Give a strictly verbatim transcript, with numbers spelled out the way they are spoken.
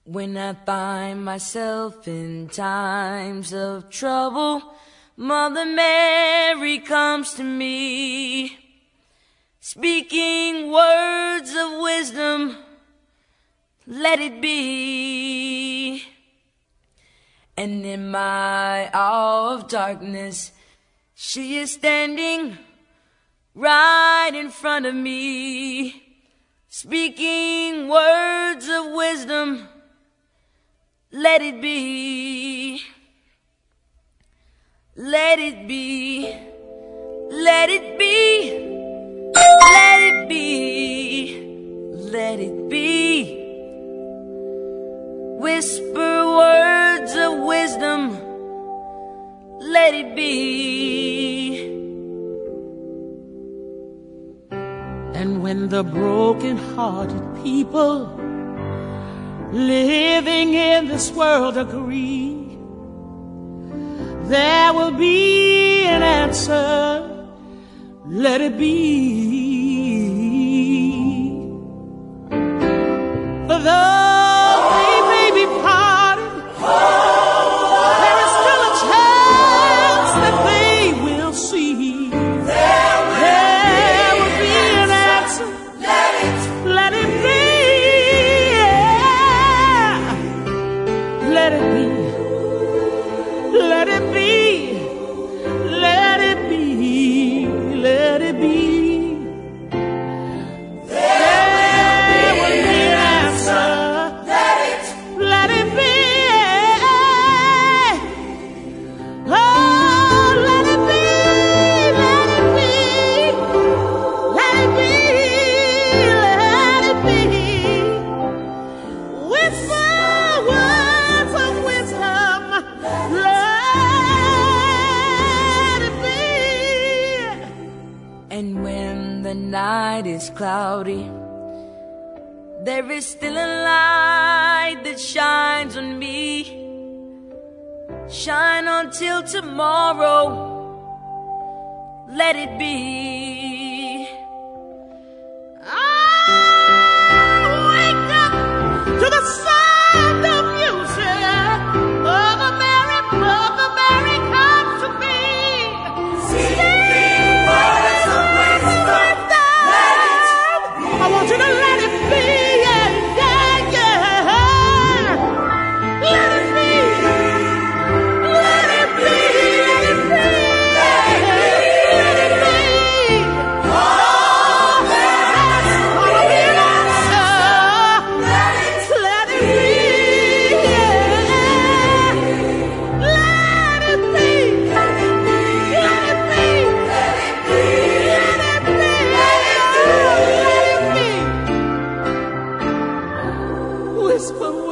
When I find myself in times of trouble, Mother Mary comes to me, speaking words of wisdom, let it be. And in my hour of darkness, she is standing right in front of me, speaking words of wisdom, let it be. Let it be. Let it be. Let it be. Let it be. Whisper words of wisdom, let it be. And when the broken-hearted people living in this world agree, there will be an answer, let it be. For though they may be parted, there is still a chance that they will see. There will be an answer, let it, let it be. Let it be, let it be, let it be, let it be. There will be an answer, let it, let it be. Oh, let it be, let it be, let it be, let it be. Whisper words of wisdom, let it be. And when the night is cloudy, there is still a light that shines on me. Shine until tomorrow, let it be. I wake up to the sound of music. Mother Mary, Mother Mary comes to me. Speaking words of wisdom, let it be. I want you to let it be, yeah, yeah, yeah. Let it be, let it be, let it be, let it be. Oh, there's gonna be an answer. Let it, let it be, yeah. Let it be, let it be, let it be, let it be, let it be, let it be. Whisper